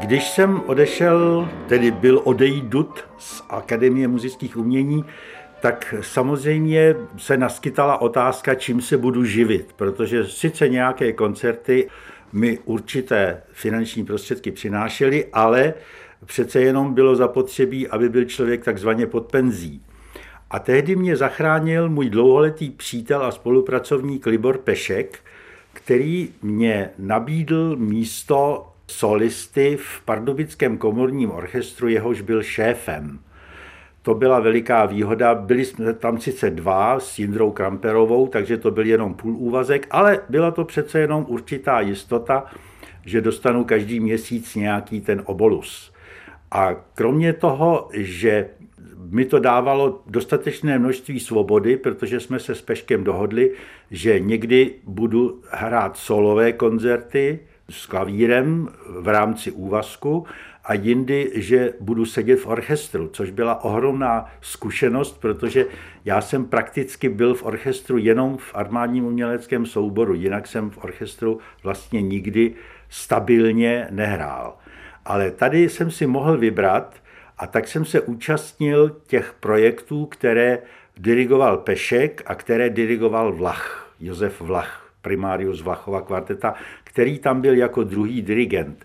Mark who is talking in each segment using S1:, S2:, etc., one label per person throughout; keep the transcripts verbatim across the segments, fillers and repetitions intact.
S1: Když jsem odešel, tedy byl odejdut z Akademie múzických umění, tak samozřejmě se naskytala otázka, čím se budu živit, protože sice nějaké koncerty mi určité finanční prostředky přinášely, ale přece jenom bylo zapotřebí, aby byl člověk takzvaně pod penzí. A tehdy mě zachránil můj dlouholetý přítel a spolupracovník Libor Pešek, který mě nabídl místo solisty v Pardubickém komorním orchestru, jehož byl šéfem. To byla veliká výhoda, byli jsme tam sice dva s Jindrou Kramperovou, takže to byl jenom půl úvazek, ale byla to přece jenom určitá jistota, že dostanu každý měsíc nějaký ten obolus. A kromě toho, že mi to dávalo dostatečné množství svobody, protože jsme se s Peškem dohodli, že někdy budu hrát solové koncerty s klavírem v rámci úvazku a jindy, že budu sedět v orchestru, což byla ohromná zkušenost, protože já jsem prakticky byl v orchestru jenom v armádním uměleckém souboru, jinak jsem v orchestru vlastně nikdy stabilně nehrál. Ale tady jsem si mohl vybrat a tak jsem se účastnil těch projektů, které dirigoval Pešek a které dirigoval Vlach, Josef Vlach, primárius Vlachova kvarteta, který tam byl jako druhý dirigent.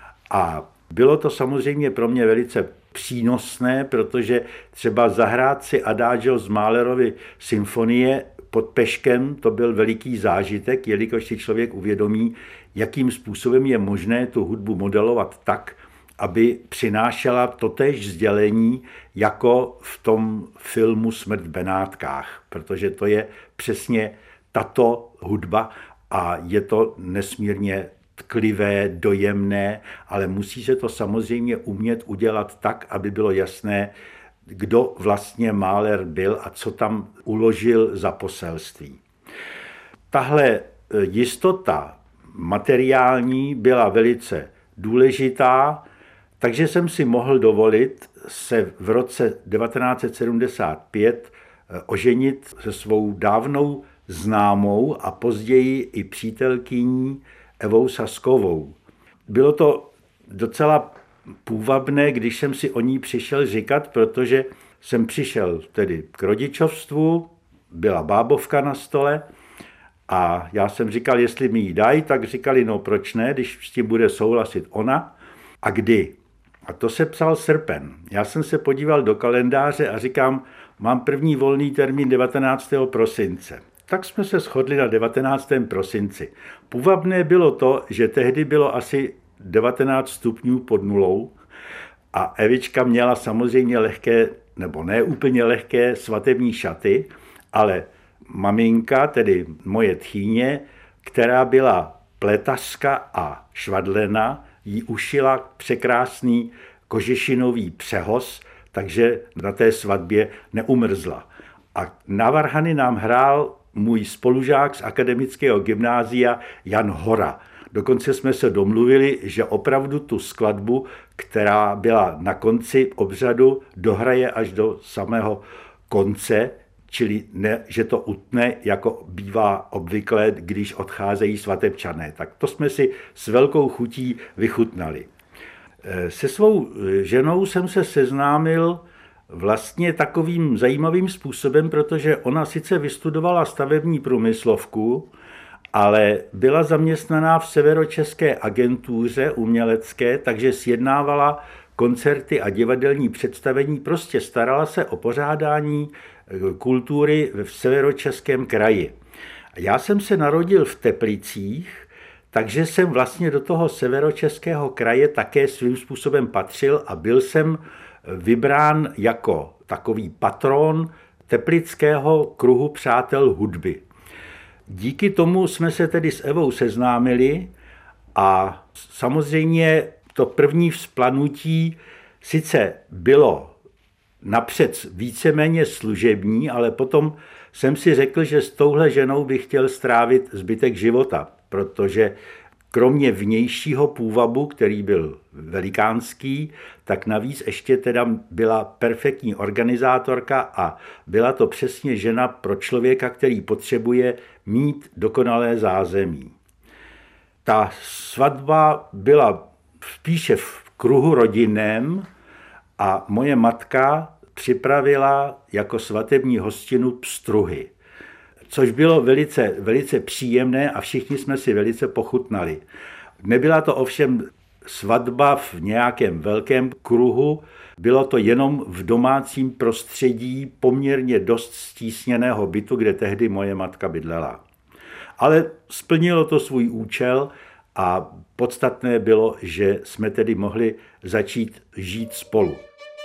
S1: A bylo to samozřejmě pro mě velice přínosné, protože třeba zahrát si Adagio z Mahlerovy symfonie pod Peškem, to byl veliký zážitek, jelikož si člověk uvědomí, jakým způsobem je možné tu hudbu modelovat tak, aby přinášela totéž sdělení jako v tom filmu Smrt v Benátkách, protože to je přesně tato hudba a je to nesmírně tklivé, dojemné, ale musí se to samozřejmě umět udělat tak, aby bylo jasné, kdo vlastně Mahler byl a co tam uložil za poselství. Tahle jistota materiální byla velice důležitá, takže jsem si mohl dovolit se v roce devatenáct set sedmdesát pět oženit se svou dávnou známou a později i přítelkyní Evou Saskovou. Bylo to docela půvabné, když jsem si o ní přišel říkat, protože jsem přišel tedy k rodičovstvu, byla bábovka na stole a já jsem říkal, jestli mi ji dají, tak říkali, no proč ne, když s tím bude souhlasit ona a kdy. A to se psal srpen. Já jsem se podíval do kalendáře a říkám, mám první volný termín devatenáctého prosince. Tak jsme se shodli na devatenáctém prosinci. Půvabné bylo to, že tehdy bylo asi devatenáct stupňů pod nulou a Evička měla samozřejmě lehké, nebo ne úplně lehké svatební šaty, ale maminka, tedy moje tchýně, která byla pletařka a švadlena, jí ušila překrásný kožešinový přehoz, takže na té svatbě neumrzla. A na varhany nám hrál můj spolužák z akademického gymnázia Jan Hora. Dokonce jsme se domluvili, že opravdu tu skladbu, která byla na konci obřadu, dohraje až do samého konce, čili ne, že to utne, jako bývá obvyklé, když odcházejí svatebčané. Tak to jsme si s velkou chutí vychutnali. Se svou ženou jsem se seznámil vlastně takovým zajímavým způsobem, protože ona sice vystudovala stavební průmyslovku, ale byla zaměstnaná v severočeské agentuře umělecké, takže sjednávala koncerty a divadelní představení, prostě starala se o pořádání kultury v severočeském kraji. Já jsem se narodil v Teplicích, takže jsem vlastně do toho severočeského kraje také svým způsobem patřil a byl jsem vybrán jako takový patron teplického kruhu přátel hudby. Díky tomu jsme se tedy s Evou seznámili a samozřejmě to první vzplanutí sice bylo napřed víceméně služební, ale potom jsem si řekl, že s touhle ženou bych chtěl strávit zbytek života, protože kromě vnějšího půvabu, který byl velikánský, tak navíc ještě teda byla perfektní organizátorka a byla to přesně žena pro člověka, který potřebuje mít dokonalé zázemí. Ta svatba byla spíše v kruhu rodinném a moje matka připravila jako svatební hostinu pstruhy, což bylo velice, velice příjemné a všichni jsme si velice pochutnali. Nebyla to ovšem svatba v nějakém velkém kruhu, bylo to jenom v domácím prostředí poměrně dost stísněného bytu, kde tehdy moje matka bydlela. Ale splnilo to svůj účel a podstatné bylo, že jsme tedy mohli začít žít spolu.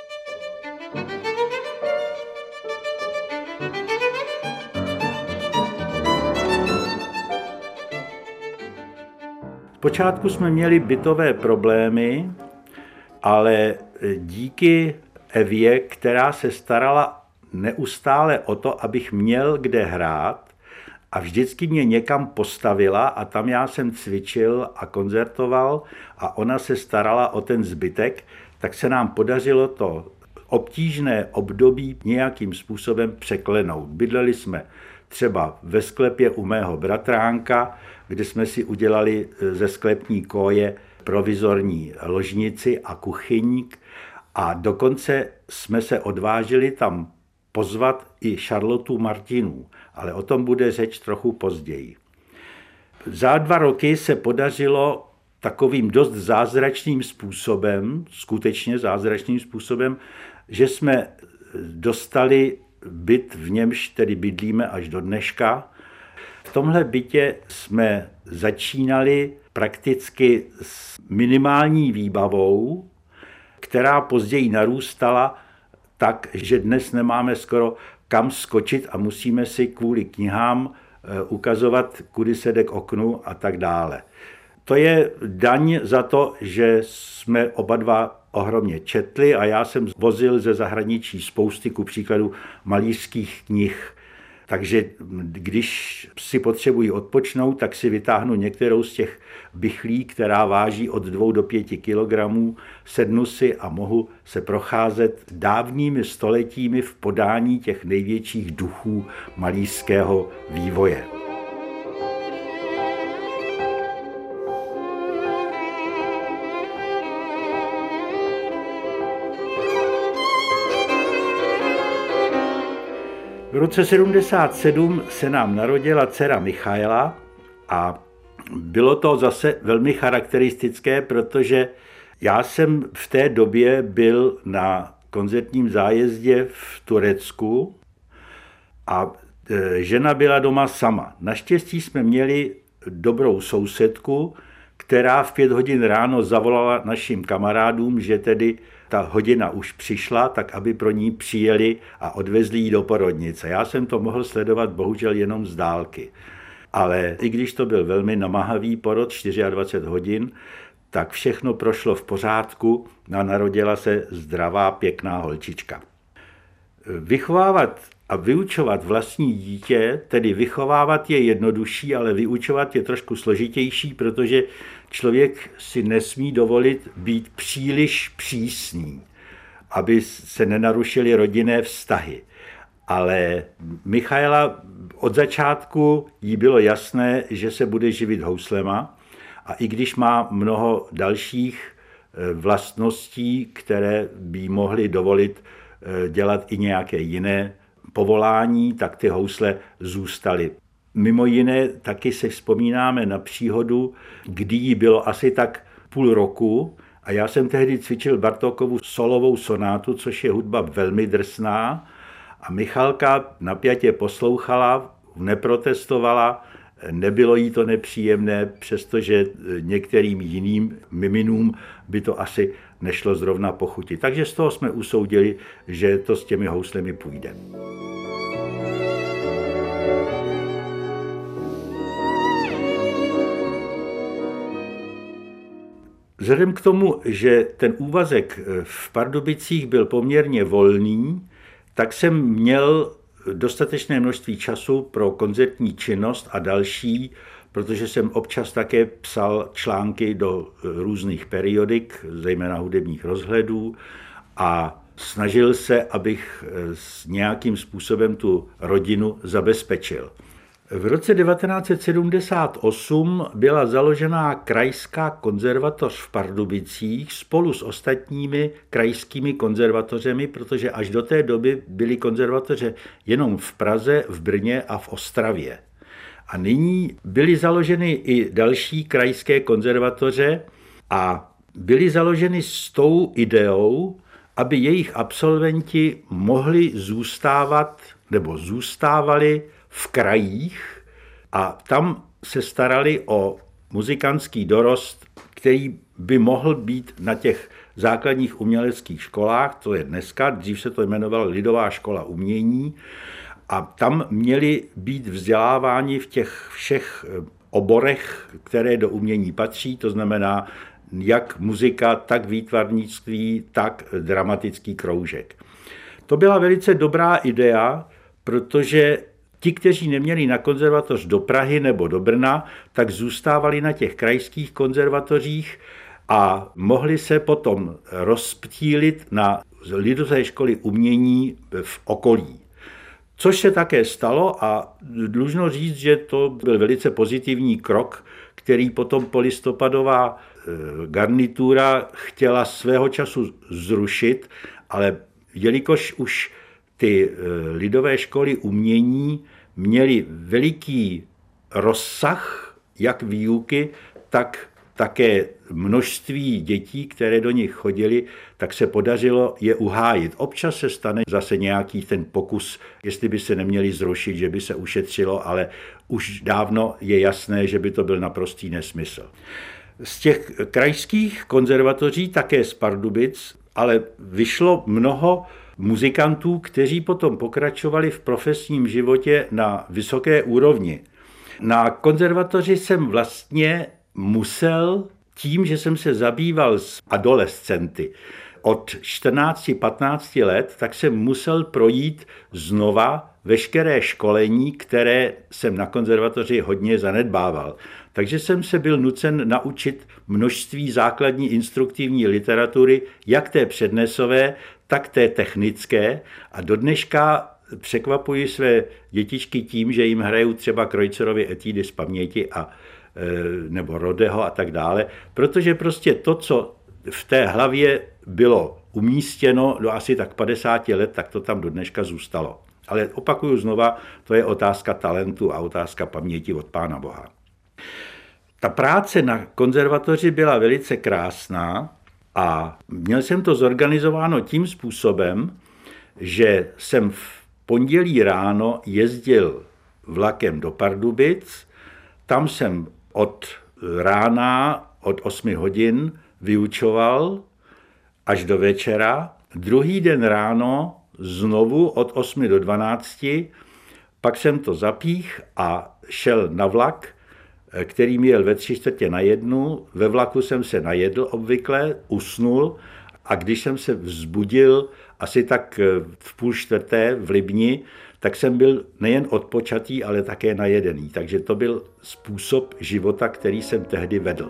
S1: Zpočátku jsme měli bytové problémy, ale díky Evě, která se starala neustále o to, abych měl kde hrát a vždycky mě někam postavila a tam já jsem cvičil a koncertoval a ona se starala o ten zbytek, tak se nám podařilo to obtížné období nějakým způsobem překlenout. Bydleli jsme třeba ve sklepě u mého bratránka, kde jsme si udělali ze sklepní koje provizorní ložnici a kuchyník a dokonce jsme se odvážili tam pozvat i Charlotu Martinů, ale o tom bude řeč trochu později. Za dva roky se podařilo takovým dost zázračným způsobem, skutečně zázračným způsobem, že jsme dostali byt, v němž tedy bydlíme až do dneška. V tomhle bytě jsme začínali prakticky s minimální výbavou, která později narůstala tak, že dnes nemáme skoro kam skočit a musíme si kvůli knihám ukazovat, kudy se jde k oknu a tak dále. To je daň za to, že jsme oba dva ohromně četli a já jsem vozil ze zahraničí spousty, ku příkladu malířských knih. Takže když si potřebuji odpočnout, tak si vytáhnu některou z těch bychlí, která váží od dvou do pěti kilogramů, sednu si a mohu se procházet dávnými stoletími v podání těch největších duchů malířského vývoje. V roce sedmdesát sedm se nám narodila dcera Michaela a bylo to zase velmi charakteristické, protože já jsem v té době byl na koncertním zájezdě v Turecku a žena byla doma sama. Naštěstí jsme měli dobrou sousedku, která v pět hodin ráno zavolala našim kamarádům, že tedy ta hodina už přišla, tak aby pro ní přijeli a odvezli ji do porodnice. Já jsem to mohl sledovat bohužel jenom z dálky. Ale i když to byl velmi namáhavý porod, dvacet čtyři hodin, tak všechno prošlo v pořádku a narodila se zdravá, pěkná holčička. Vychovávat a vyučovat vlastní dítě, tedy vychovávat je jednodušší, ale vyučovat je trošku složitější, protože člověk si nesmí dovolit být příliš přísný, aby se nenarušily rodinné vztahy. Ale Michaela od začátku jí bylo jasné, že se bude živit houslema a i když má mnoho dalších vlastností, které by mohly dovolit dělat i nějaké jiné povolání, tak ty housle zůstaly. Mimo jiné taky se vzpomínáme na příhodu, kdy jí bylo asi tak půl roku a já jsem tehdy cvičil Bartókovu solovou sonátu, což je hudba velmi drsná a Michalka napjatě poslouchala, neprotestovala, nebylo jí to nepříjemné, přestože některým jiným miminům by to asi nešlo zrovna pochutit. Takže z toho jsme usoudili, že to s těmi houslemi půjde. Vzhledem k tomu, že ten úvazek v Pardubicích byl poměrně volný, tak jsem měl dostatečné množství času pro koncertní činnost a další, protože jsem občas také psal články do různých periodik, zejména hudebních rozhledů, a snažil se, abych s nějakým způsobem tu rodinu zabezpečil. V roce devatenáct set sedmdesát osm byla založena krajská konzervatoř v Pardubicích spolu s ostatními krajskými konzervatořemi, protože až do té doby byly konzervatoře jenom v Praze, v Brně a v Ostravě. A nyní byly založeny i další krajské konzervatoře a byly založeny s tou ideou, aby jejich absolventi mohli zůstávat nebo zůstávali v krajích a tam se starali o muzikantský dorost, který by mohl být na těch základních uměleckých školách, to je dneska, dřív se to jmenovalo Lidová škola umění, a tam měli být vzděláváni v těch všech oborech, které do umění patří, to znamená jak muzika, tak výtvarnictví, tak dramatický kroužek. To byla velice dobrá idea, protože ti, kteří neměli na konzervatoř do Prahy nebo do Brna, tak zůstávali na těch krajských konzervatořích a mohli se potom rozptýlit na lidové školy umění v okolí. Což se také stalo a dlužno říct, že to byl velice pozitivní krok, který potom polistopadová garnitura chtěla svého času zrušit, ale jelikož už ty lidové školy umění měly veliký rozsah jak výuky, tak také množství dětí, které do nich chodili, tak se podařilo je uhájit. Občas se stane zase nějaký ten pokus, jestli by se neměli zrušit, že by se ušetřilo, ale už dávno je jasné, že by to byl naprostý nesmysl. Z těch krajských konzervatoří, také z Pardubic, ale vyšlo mnoho muzikantů, kteří potom pokračovali v profesním životě na vysoké úrovni. Na konzervatoři jsem vlastně musel, tím, že jsem se zabýval s adolescenty od čtrnácti patnácti let, tak jsem musel projít znova veškeré školení, které jsem na konzervatoři hodně zanedbával. Takže jsem se byl nucen naučit množství základní instruktivní literatury, jak té přednesové, tak té technické. A do dneška překvapuji své dětičky tím, že jim hraju třeba Kreutzerovy etídy z paměti a, nebo Rodeho a tak dále, protože prostě to, co v té hlavě bylo umístěno do asi tak padesáti let, tak to tam do dneška zůstalo. Ale opakuju znova, to je otázka talentu a otázka paměti od Pána Boha. Ta práce na konzervatoři byla velice krásná a měl jsem to zorganizováno tím způsobem, že jsem v pondělí ráno jezdil vlakem do Pardubic, tam jsem od rána, od osmi hodin vyučoval až do večera, druhý den ráno znovu od osmi do dvanácti, pak jsem to zapích a šel na vlak, který měl ve tři čtvrtě na jednu. Ve vlaku jsem se najedl obvykle, usnul a když jsem se vzbudil asi tak v půl čtvrté v Libni, tak jsem byl nejen odpočatý, ale také najedený. Takže to byl způsob života, který jsem tehdy vedl.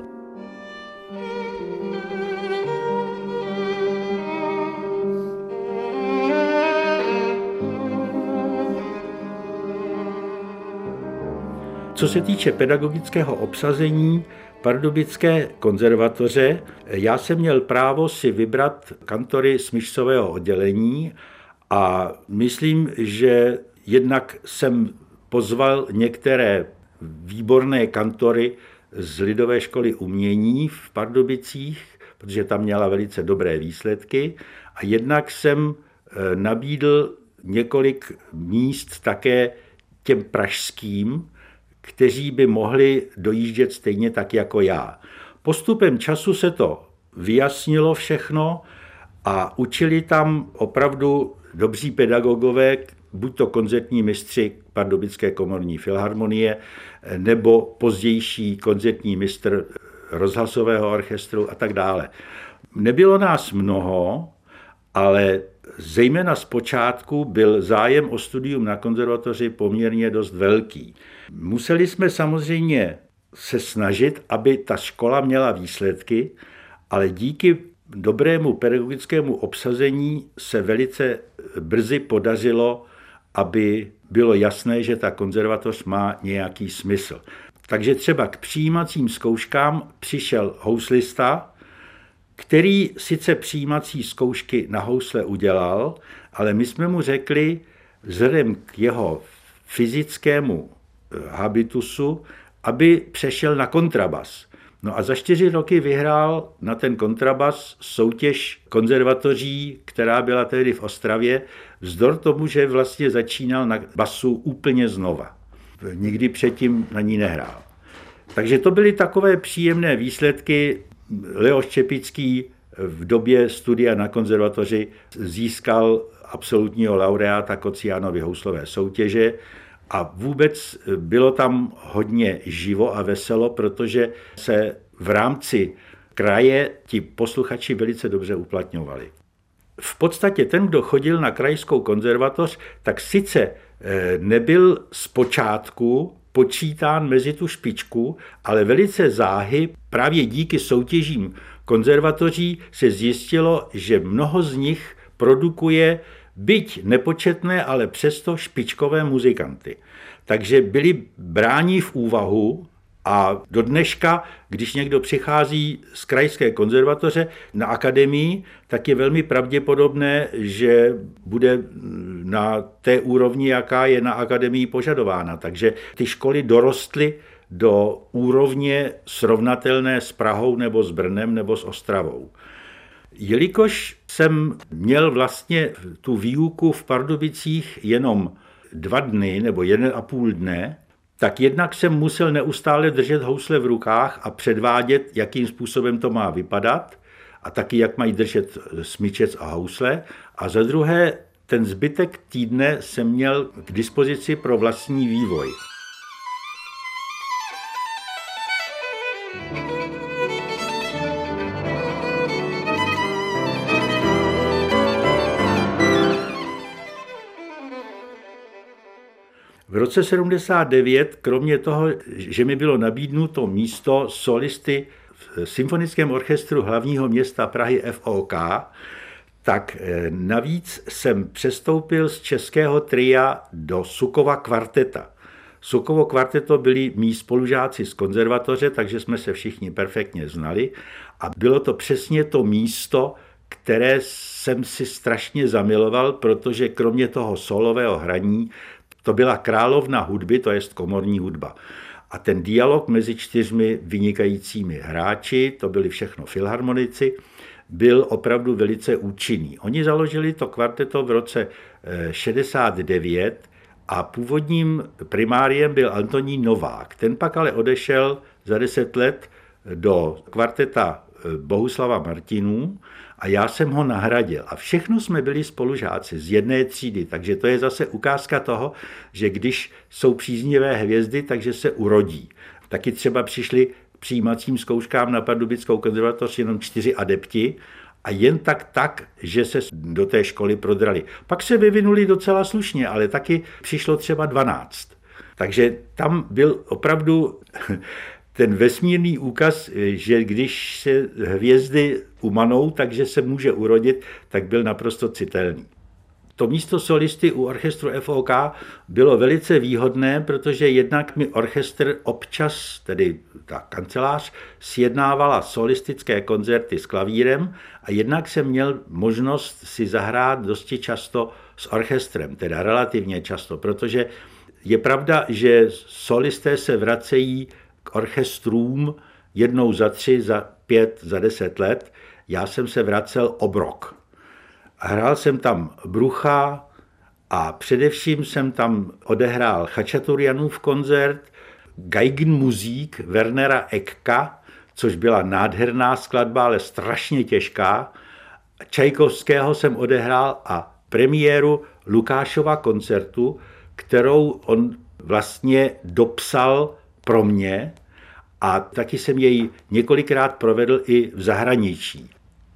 S1: Co se týče pedagogického obsazení Pardubické konzervatoře, já jsem měl právo si vybrat kantory smyčcového oddělení a myslím, že jednak jsem pozval některé výborné kantory z Lidové školy umění v Pardubicích, protože tam měla velice dobré výsledky, a jednak jsem nabídl několik míst také těm pražským, kteří by mohli dojíždět stejně tak jako já. Postupem času se to vyjasnilo všechno a učili tam opravdu dobří pedagogové, buď to koncertní mistři Pardubické komorní filharmonie, nebo pozdější koncertní mistr rozhlasového orchestru a tak dále. Nebylo nás mnoho, ale zejména zpočátku byl zájem o studium na konzervatoři poměrně dost velký. Museli jsme samozřejmě se snažit, aby ta škola měla výsledky, ale díky dobrému pedagogickému obsazení se velice brzy podařilo, aby bylo jasné, že ta konzervatoř má nějaký smysl. Takže třeba k přijímacím zkouškám přišel houslista, který sice přijímací zkoušky na housle udělal, ale my jsme mu řekli, vzhledem k jeho fyzickému habitusu, aby přešel na kontrabas. No a za čtyři roky vyhrál na ten kontrabas soutěž konzervatoří, která byla tehdy v Ostravě, vzdor tomu, že vlastně začínal na basu úplně znova. Nikdy předtím na ní nehrál. Takže to byly takové příjemné výsledky. Leoš Čepický v době studia na konzervatoři získal absolutního laureáta Kociánovy houslové soutěže a vůbec bylo tam hodně živo a veselo, protože se v rámci kraje ti posluchači velice dobře uplatňovali. V podstatě ten, kdo chodil na krajskou konzervatoř, tak sice nebyl zpočátku počítán mezi tu špičku, ale velice záhy právě díky soutěžím konzervatoří se zjistilo, že mnoho z nich produkuje byť nepočetné, ale přesto špičkové muzikanty. Takže byli bráni v úvahu a do dneška, když někdo přichází z krajské konzervatoře na akademii, tak je velmi pravděpodobné, že bude na té úrovni, jaká je na akademii požadována. Takže ty školy dorostly do úrovně srovnatelné s Prahou nebo s Brnem nebo s Ostravou. Jelikož jsem měl vlastně tu výuku v Pardubicích jenom dva dny nebo jeden a půl dne, tak jednak jsem musel neustále držet housle v rukách a předvádět, jakým způsobem to má vypadat a taky, jak mají držet smyčec a housle. A za druhé, ten zbytek týdne jsem měl k dispozici pro vlastní vývoj. V roce sedmdesát devět, kromě toho, že mi bylo nabídnuto místo solisty v Symfonickém orchestru hlavního města Prahy F O K, tak navíc jsem přestoupil z českého tria do Sukova kvarteta. Sukovo kvarteto byli mí spolužáci z konzervatoře, takže jsme se všichni perfektně znali a bylo to přesně to místo, které jsem si strašně zamiloval, protože kromě toho solového hraní to byla královna hudby, to jest komorní hudba. A ten dialog mezi čtyřmi vynikajícími hráči, to byli všechno filharmonici, byl opravdu velice účinný. Oni založili to kvarteto v roce šedesát devět a původním primáriem byl Antonín Novák. Ten pak ale odešel za deset let do kvarteta Bohuslava Martinů a já jsem ho nahradil. A všechno jsme byli spolužáci z jedné třídy, takže to je zase ukázka toho, že když jsou příznivé hvězdy, takže se urodí. Taky třeba přišli k přijímacím zkouškám na Pardubickou konzervatoř jenom čtyři adepti a jen tak tak, že se do té školy prodrali. Pak se vyvinuli docela slušně, ale taky přišlo třeba dvanáct. Takže tam byl opravdu ten vesmírný úkaz, že když se hvězdy umanou, takže se může urodit, tak byl naprosto citelný. To místo solisty u orchestru F O K bylo velice výhodné, protože jednak mi orchestr občas, tedy ta kancelář, sjednávala solistické koncerty s klavírem a jednak jsem měl možnost si zahrát dosti často s orchestrem, teda relativně často, protože je pravda, že solisté se vracejí k orchestrům jednou za tři, za pět, za deset let. Já jsem se vracel obrok. Hrál jsem tam Brucha a především jsem tam odehrál Chačaturianův koncert, Geigenmusik Wernera Ecka, což byla nádherná skladba, ale strašně těžká. Čajkovského jsem odehrál a premiéru Lukášova koncertu, kterou on vlastně dopsal pro mě a taky jsem jej několikrát provedl i v zahraničí.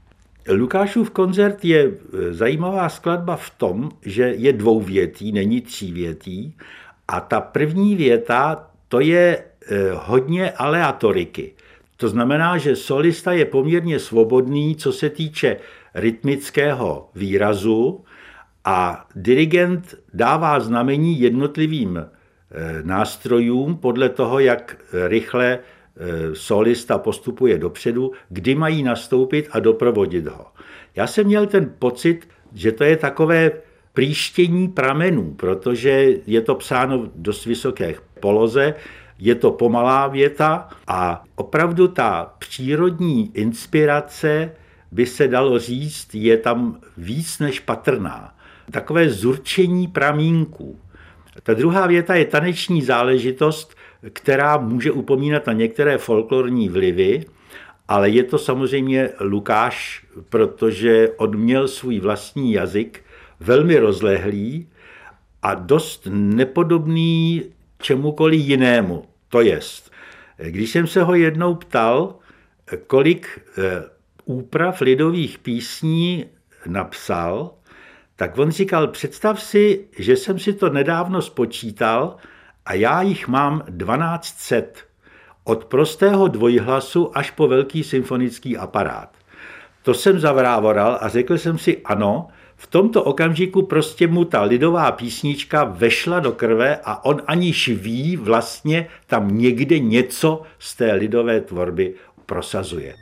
S1: Lukášův koncert je zajímavá skladba v tom, že je dvouvětý, není třívětý a ta první věta to je hodně aleatoriky. To znamená, že solista je poměrně svobodný, co se týče rytmického výrazu A dirigent dává znamení jednotlivým nástrojům podle toho, jak rychle solista postupuje dopředu, kdy mají nastoupit a doprovodit ho. Já jsem měl ten pocit, že to je takové příštění pramenů, protože je to psáno v dost vysoké poloze, je to pomalá věta a opravdu ta přírodní inspirace, by se dalo říct, je tam víc než patrná. Takové zurčení pramínků. Ta druhá věta je taneční záležitost, která může upomínat na některé folklorní vlivy, ale je to samozřejmě Lukáš, protože on měl svůj vlastní jazyk, velmi rozlehlý a dost nepodobný čemukoliv jinému. To jest, když jsem se ho jednou ptal, kolik úprav lidových písní napsal, tak on říkal, představ si, že jsem si to nedávno spočítal a já jich mám dvanáct set. Od prostého dvojhlasu až po velký symfonický aparát. To jsem zavrávoral a řekl jsem si ano, v tomto okamžiku prostě mu ta lidová písnička vešla do krve a on aniž ví, vlastně tam někde něco z té lidové tvorby prosazuje.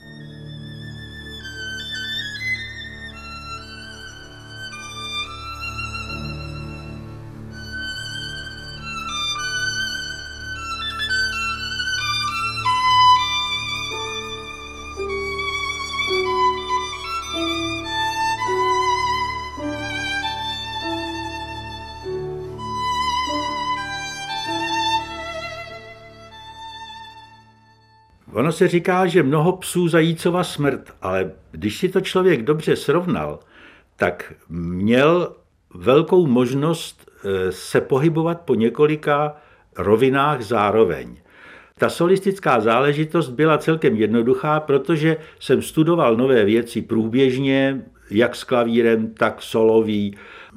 S1: Ono se říká, že mnoho psů zajícova smrt, ale když si to člověk dobře srovnal, tak měl velkou možnost se pohybovat po několika rovinách zároveň. Ta solistická záležitost byla celkem jednoduchá, protože jsem studoval nové věci průběžně, jak s klavírem, tak solový,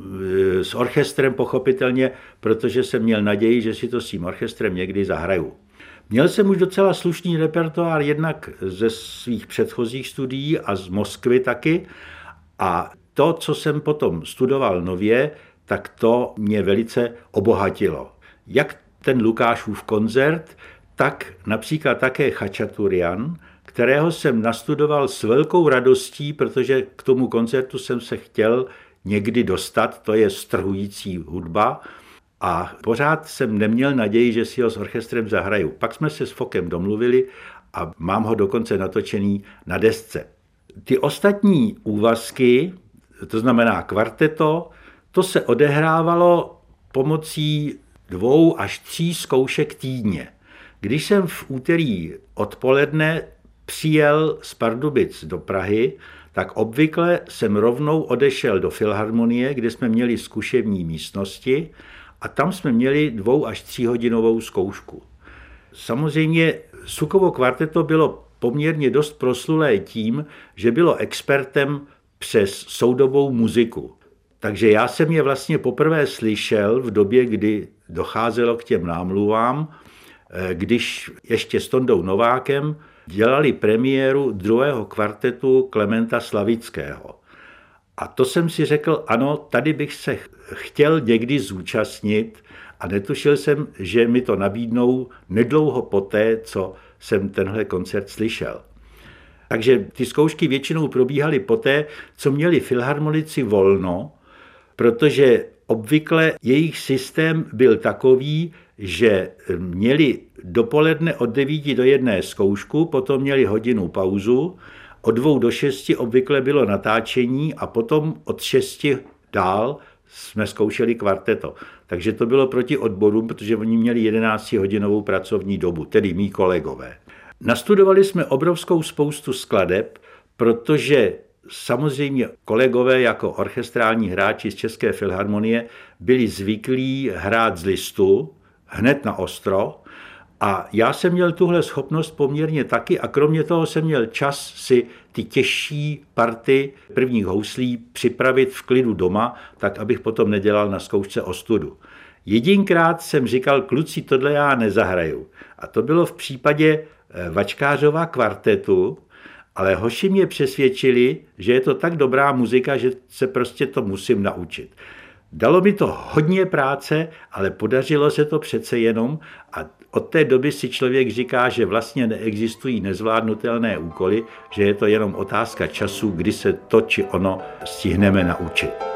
S1: s orchestrem pochopitelně, protože jsem měl naději, že si to s tím orchestrem někdy zahraju. Měl jsem už docela slušný repertoár jednak ze svých předchozích studií a z Moskvy taky. A to, co jsem potom studoval nově, tak to mě velice obohatilo. Jak ten Lukášův koncert, tak například také Chačaturian, kterého jsem nastudoval s velkou radostí, protože k tomu koncertu jsem se chtěl někdy dostat, to je strhující hudba. A pořád jsem neměl naději, že si ho s orchestrem zahraju. Pak jsme se s Fokem domluvili a mám ho dokonce natočený na desce. Ty ostatní úvazky, to znamená kvarteto, to se odehrávalo pomocí dvou až tří zkoušek týdně. Když jsem v úterý odpoledne přijel z Pardubic do Prahy, tak obvykle jsem rovnou odešel do Filharmonie, kde jsme měli zkušební místnosti, a tam jsme měli dvou až tříhodinovou zkoušku. Samozřejmě Sukovo kvarteto bylo poměrně dost proslulé tím, že bylo expertem přes soudobou muziku. Takže já jsem je vlastně poprvé slyšel v době, kdy docházelo k těm námluvám, když ještě s Tondou Novákem dělali premiéru druhého kvartetu Klementa Slavického. A to jsem si řekl, ano, tady bych se chtěl někdy zúčastnit a netušil jsem, že mi to nabídnou nedlouho poté, co jsem tenhle koncert slyšel. Takže ty zkoušky většinou probíhaly poté, co měli filharmonici volno, protože obvykle jejich systém byl takový, že měli dopoledne od devíti do jedné zkoušku, potom měli hodinu pauzu, od dvou do šesti obvykle bylo natáčení a potom od šesti dál jsme zkoušeli kvarteto. Takže to bylo proti odborům, protože oni měli jedenáctihodinovou pracovní dobu, tedy mý kolegové. Nastudovali jsme obrovskou spoustu skladeb, protože samozřejmě kolegové jako orchestrální hráči z České filharmonie byli zvyklí hrát z listu hned na ostro. A já jsem měl tuhle schopnost poměrně taky a kromě toho jsem měl čas si ty těžší party prvních houslí připravit v klidu doma, tak abych potom nedělal na zkoušce ostudu. Jedinkrát jsem říkal, kluci, tohle já nezahraju. A to bylo v případě Vačkářova kvartetu Ale hoši mě přesvědčili, že je to tak dobrá muzika, že se prostě to musím naučit. Dalo mi to hodně práce, ale podařilo se to přece jenom a od té doby si člověk říká, že vlastně neexistují nezvládnutelné úkoly, že je to jenom otázka času, kdy se to či ono stihneme naučit.